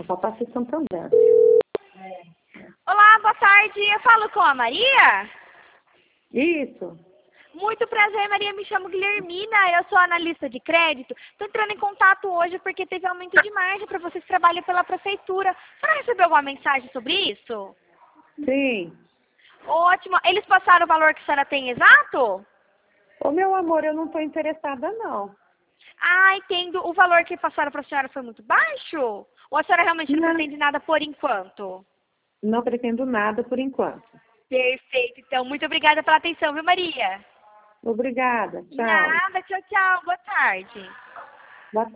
Papai Santander. Olá, boa tarde. Eu falo com a Maria? Isso. Muito prazer, Maria. Me chamo Guilhermina. Eu sou analista de crédito. Estou entrando em contato hoje porque teve aumento de margem para vocês que trabalham pela prefeitura. A senhora recebeu alguma mensagem sobre isso? Sim. Ótimo. Eles passaram o valor que a senhora tem exato? Ô, meu amor, eu não estou interessada, não. Ah, entendo. O valor que passaram para a senhora foi muito baixo? Ou a senhora realmente não Não. pretende nada por enquanto? Não pretendo nada por enquanto. Perfeito. Então, muito obrigada pela atenção, viu, Maria? Obrigada. Tchau. Nada. Tchau, tchau. Boa tarde.